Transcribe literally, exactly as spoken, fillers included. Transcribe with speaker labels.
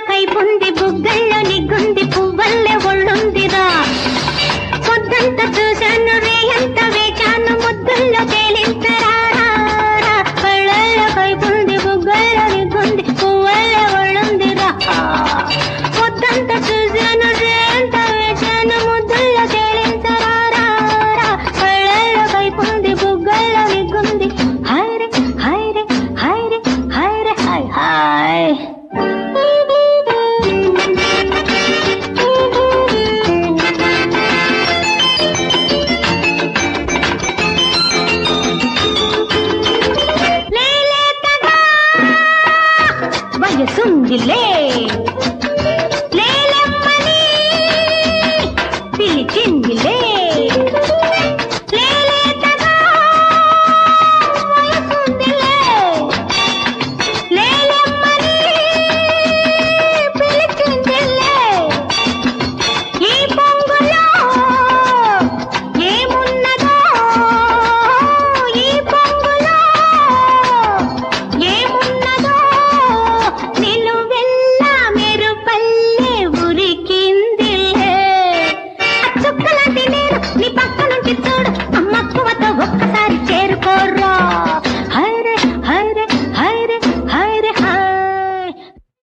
Speaker 1: కైపుంది బుగ్గల్లో నిగ్గుంది పువ్వల్లే ఒళ్ళుందిరా పొద్దంత చూశాను రేయంత వేచాను ముద్దుల్లో తేలించరా కళ్ళల్లో కైపుంది బుగ్గల్లో నిగ్గుంది పువ్వల్లే ఒళ్ళుందిరా పొద్దంత చూశాను రేయంత వేచాను ముద్దుల్లో తేలించరా కళ్ళల్లో కైపుంది బుగ్గల్లో నిగ్గుంది హైరే హైరే హైరే హైరే హై హాయ్ వయసుందిలే